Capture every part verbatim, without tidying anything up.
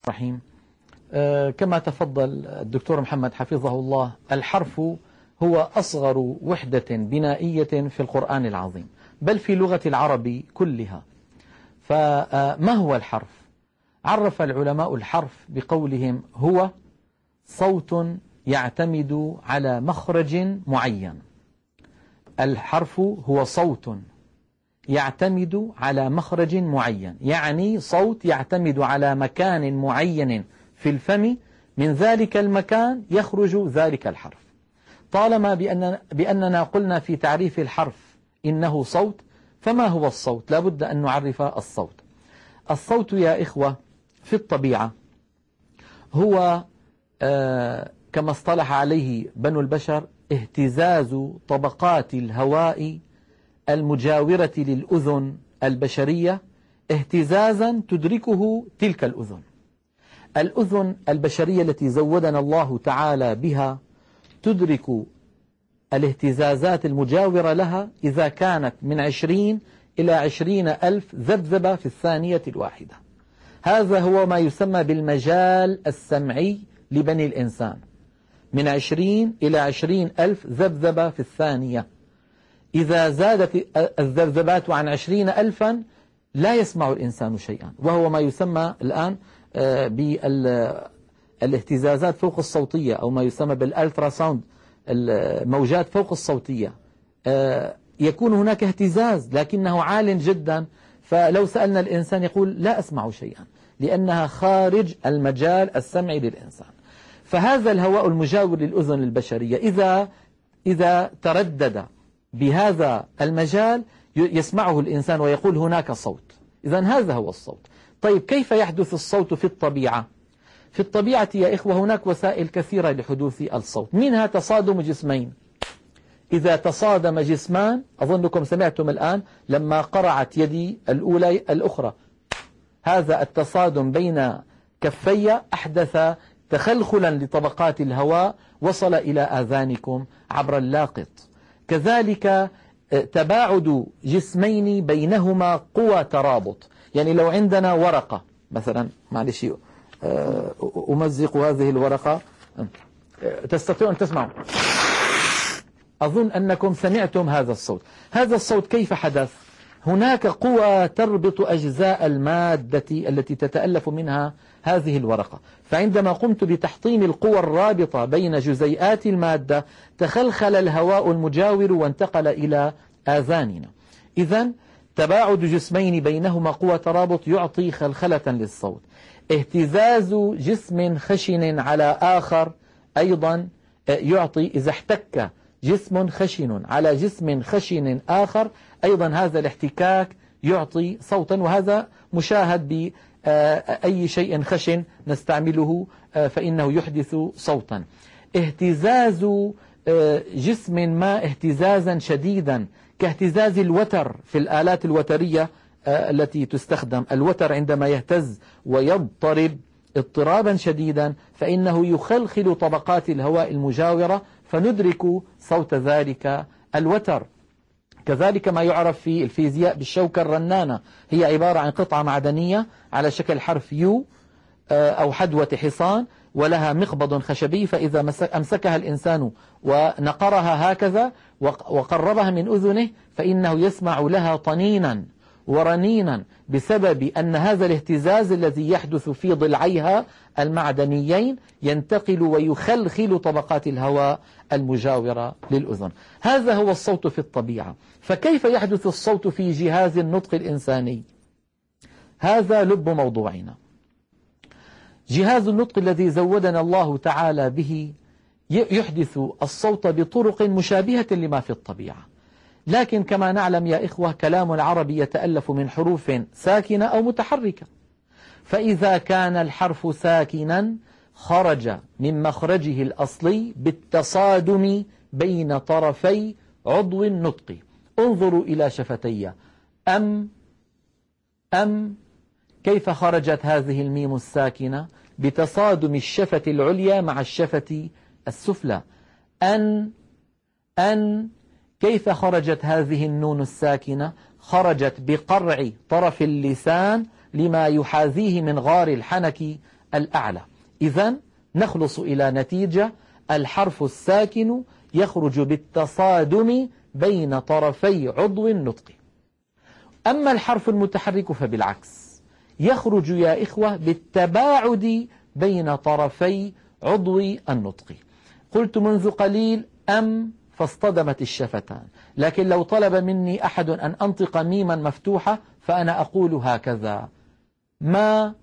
الرحيم. آه كما تفضل الدكتور محمد حفظه الله، الحرف هو أصغر وحدة بنائية في القرآن العظيم، بل في لغة العرب كلها. فما هو الحرف؟ عرف العلماء الحرف بقولهم هو صوت يعتمد على مخرج معين. الحرف هو صوت يعتمد على مخرج معين، يعني صوت يعتمد على مكان معين في الفم، من ذلك المكان يخرج ذلك الحرف. طالما بأننا, بأننا قلنا في تعريف الحرف إنه صوت، فما هو الصوت؟ لا بد أن نعرف الصوت. الصوت يا إخوة في الطبيعة هو آه كما اصطلح عليه بنو البشر اهتزاز طبقات الهواء المجاورة للأذن البشرية اهتزازا تدركه تلك الأذن. الأذن البشرية التي زودنا الله تعالى بها تدرك الاهتزازات المجاورة لها إذا كانت من عشرين إلى عشرين ألف ذبذبة في الثانية الواحدة. هذا هو ما يسمى بالمجال السمعي لبني الإنسان، من عشرين إلى عشرين ألف ذبذبة في الثانية. إذا زادت الذبذبات عن عشرين ألفا لا يسمع الإنسان شيئا، وهو ما يسمى الآن بالاهتزازات فوق الصوتية، أو ما يسمى بالألترا ساوند، الموجات فوق الصوتية. يكون هناك اهتزاز لكنه عال جدا، فلو سألنا الإنسان يقول لا أسمع شيئا، لأنها خارج المجال السمعي للإنسان. فهذا الهواء المجاور للأذن البشرية إذا إذا تردد بهذا المجال يسمعه الإنسان ويقول هناك صوت. إذن هذا هو الصوت. طيب كيف يحدث الصوت في الطبيعة؟ في الطبيعة يا إخوة هناك وسائل كثيرة لحدوث الصوت، منها تصادم جسمين. إذا تصادم جسمان، أظنكم سمعتم الآن لما قرعت يدي الأولى الأخرى، هذا التصادم بين كفي أحدث تخلخلا لطبقات الهواء وصل إلى آذانكم عبر اللاقط. كذلك تباعد جسمين بينهما قوى ترابط، يعني لو عندنا ورقة مثلا، معلش أمزق هذه الورقة، تستطيعون أن تسمعوا، أظن أنكم سمعتم هذا الصوت. هذا الصوت كيف حدث؟ هناك قوى تربط أجزاء المادة التي تتألف منها هذه الورقة، فعندما قمت بتحطيم القوى الرابطة بين جزيئات المادة تخلخل الهواء المجاور وانتقل إلى آذاننا. إذن تباعد جسمين بينهما قوى ترابط يعطي خلخلة للصوت. اهتزاز جسم خشن على آخر أيضا يعطي، إذا احتك جسم خشن على جسم خشن آخر أيضا هذا الاحتكاك يعطي صوتا، وهذا مشاهد بأي شيء خشن نستعمله فإنه يحدث صوتا. اهتزاز جسم ما اهتزازا شديدا كاهتزاز الوتر في الآلات الوترية التي تستخدم. الوتر عندما يهتز ويضطرب اضطرابا شديدا فإنه يخلخل طبقات الهواء المجاورة فندرك صوت ذلك الوتر. كذلك ما يعرف في الفيزياء بالشوكة الرنانة، هي عبارة عن قطعة معدنية على شكل حرف يو أو حدوة حصان، ولها مقبض خشبي، فإذا أمسكها الإنسان ونقرها هكذا وقربها من أذنه فإنه يسمع لها طنينا ورنينا، بسبب أن هذا الاهتزاز الذي يحدث في ضلعيها المعدنيين ينتقل ويخلخل طبقات الهواء المجاورة للأذن. هذا هو الصوت في الطبيعة. فكيف يحدث الصوت في جهاز النطق الإنساني؟ هذا لب موضوعنا. جهاز النطق الذي زودنا الله تعالى به يحدث الصوت بطرق مشابهة لما في الطبيعة، لكن كما نعلم يا إخوة كلام العرب يتألف من حروف ساكنة أو متحركة، فإذا كان الحرف ساكنا خرج من مخرجه الأصلي بالتصادم بين طرفي عضو النطق. انظروا إلى شفتي، أم أم كيف خرجت هذه الميم الساكنة؟ بتصادم الشفة العليا مع الشفة السفلى. أن أن كيف خرجت هذه النون الساكنة؟ خرجت بقرع طرف اللسان لما يحاذيه من غار الحنك الأعلى. إذن نخلص إلى نتيجة: الحرف الساكن يخرج بالتصادم بين طرفي عضو النطق. أما الحرف المتحرك فبالعكس، يخرج يا إخوة بالتباعد بين طرفي عضو النطق. قلت منذ قليل أم فاصطدمت الشفتان، لكن لو طلب مني أحد أن أنطق ميما مفتوحة فأنا أقول هكذا: ما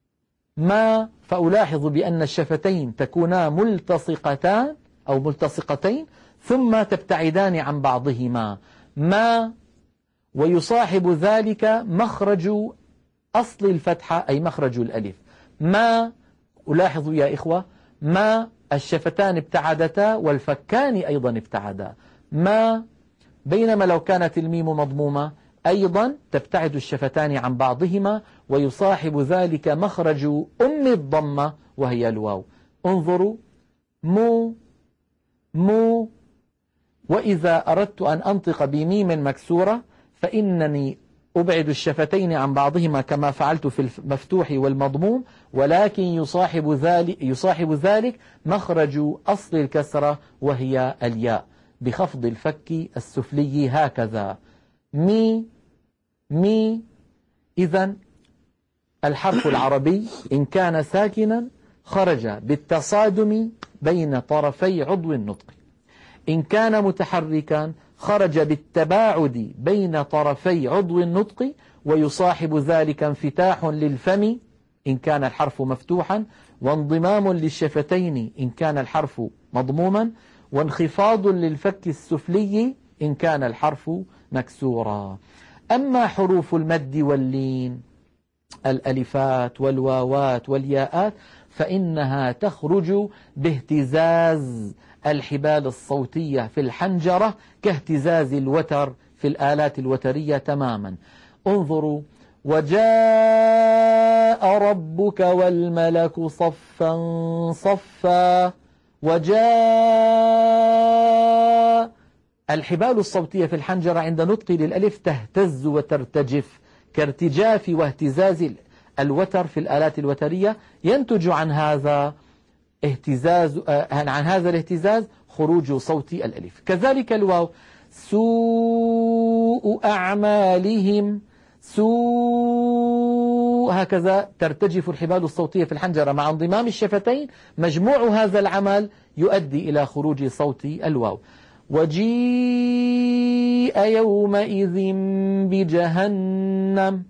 ما فألاحظ بأن الشفتين تكونا ملتصقتان أو ملتصقتين ثم تبتعدان عن بعضهما. ما، ويصاحب ذلك مخرج أصل الفتحة أي مخرج الألف. ما، ألاحظ يا إخوة، ما الشفتان ابتعدتا والفكان أيضا ابتعدا. ما، بينما لو كانت الميم مضمومة أيضا تبتعد الشفتان عن بعضهما ويصاحب ذلك مخرج أم الضمة وهي الواو. انظروا: مو مو. وإذا أردت أن أنطق بميم مكسورة فإنني أبعد الشفتين عن بعضهما كما فعلت في المفتوح والمضموم، ولكن يصاحب ذلك, يصاحب ذلك مخرج أصل الكسرة وهي الياء بخفض الفك السفلي هكذا: مي مي. إذن الحرف العربي إن كان ساكنا خرج بالتصادم بين طرفي عضو النطق، إن كان متحركا خرج بالتباعد بين طرفي عضو النطق، ويصاحب ذلك انفتاح للفم إن كان الحرف مفتوحا، وانضمام للشفتين إن كان الحرف مضموما، وانخفاض للفك السفلي إن كان الحرف مكسورا. أما حروف المد واللين، الألفات والواوات والياءات، فإنها تخرج باهتزاز الحبال الصوتية في الحنجرة كاهتزاز الوتر في الآلات الوترية تماما. انظروا: وجاء ربك والملك صفا صفا. وجاء، الحبال الصوتية في الحنجرة عند نطقي للألف تهتز وترتجف كارتجاف واهتزاز الوتر في الآلات الوترية، ينتج عن هذا اهتزاز عن هذا الاهتزاز خروج صوت الألف. كذلك الواو: سوء أعمالهم، سوء، هكذا ترتجف الحبال الصوتية في الحنجرة مع انضمام الشفتين، مجموع هذا العمل يؤدي إلى خروج صوت الواو. وجيء يومئذ بجهنم،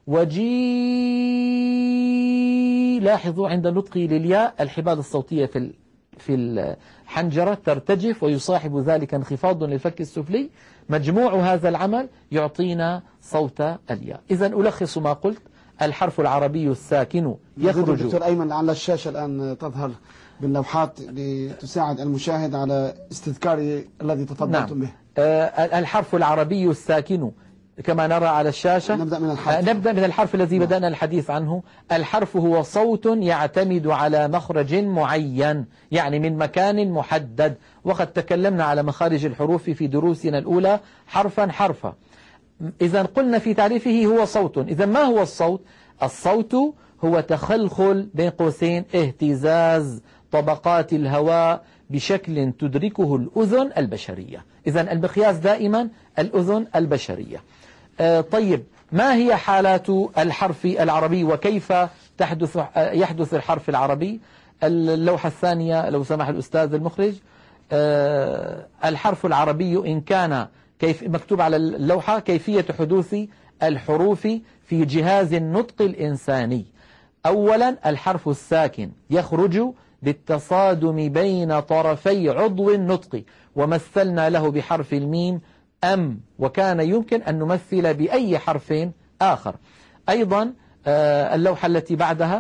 وجيء، لاحظوا عند نطقي للياء الحبال الصوتية في في الحنجرة ترتجف ويصاحب ذلك انخفاض للفك السفلي، مجموع هذا العمل يعطينا صوت الياء. إذن ألخص ما قلت: الحرف العربي الساكن يخرج. دكتور أيمن، على الشاشة الآن تظهر باللوحات لتساعد المشاهد على استذكار الذي تفضلتم به. نعم. آه الحرف العربي الساكن كما نرى على الشاشة. نبدأ من الحرف. نبدأ من الحرف الذي نعم. بدأنا الحديث عنه. الحرف هو صوت يعتمد على مخرج معين، يعني من مكان محدد، وقد تكلمنا على مخارج الحروف في دروسنا الأولى حرفا حرفا. إذا قلنا في تعريفه هو صوت. إذا ما هو الصوت؟ الصوت هو تخلخل بين قوسين اهتزاز طبقات الهواء بشكل تدركه الأذن البشرية. إذا المقياس دائما الأذن البشرية. آه طيب، ما هي حالات الحرف العربي وكيف تحدث يحدث الحرف العربي؟ اللوحة الثانية لو سمح الأستاذ المخرج. آه الحرف العربي إن كان كيف مكتوب على اللوحة كيفية حدوث الحروف في جهاز النطق الإنساني. أولا، الحرف الساكن يخرج بالتصادم بين طرفي عضو النطق، ومثلنا له بحرف الميم أم، وكان يمكن أن نمثل بأي حرف آخر. أيضا اللوحة التي بعدها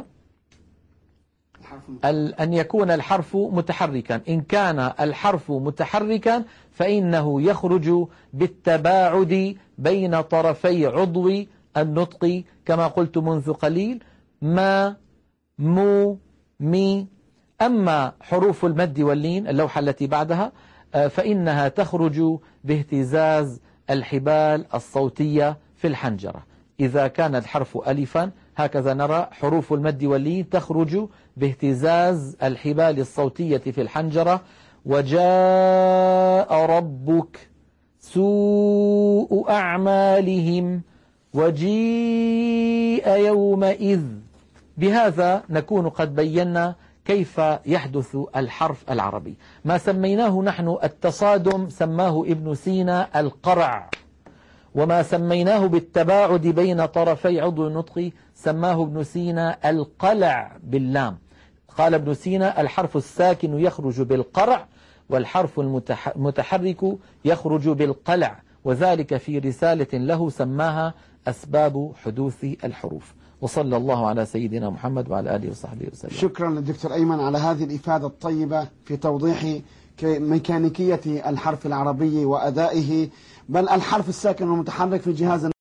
أن يكون الحرف متحركا. إن كان الحرف متحركا فإنه يخرج بالتباعد بين طرفي عضو النطق كما قلت منذ قليل: ما، مو، مي. أما حروف المد واللين اللوحة التي بعدها فإنها تخرج باهتزاز الحبال الصوتية في الحنجرة. إذا كان الحرف ألفا هكذا نرى حروف المد واللين تخرج باهتزاز الحبال الصوتية في الحنجرة. وجاء ربك، سوء أعمالهم، وجيء يومئذ. بهذا نكون قد بينا كيف يحدث الحرف العربي. ما سميناه نحن التصادم سماه ابن سينا القرع، وما سميناه بالتباعد بين طرفي عضو النطق سماه ابن سينا القلع باللام. قال ابن سينا الحرف الساكن يخرج بالقرع والحرف المتحرك يخرج بالقلع، وذلك في رسالة له سماها أسباب حدوث الحروف. وصلى الله على سيدنا محمد وعلى آله وصحبه وسلم. شكرا للدكتور أيمن على هذه الإفادة الطيبة في توضيح ميكانيكية الحرف العربي وأدائه، بل الحرف الساكن والمتحرك في جهاز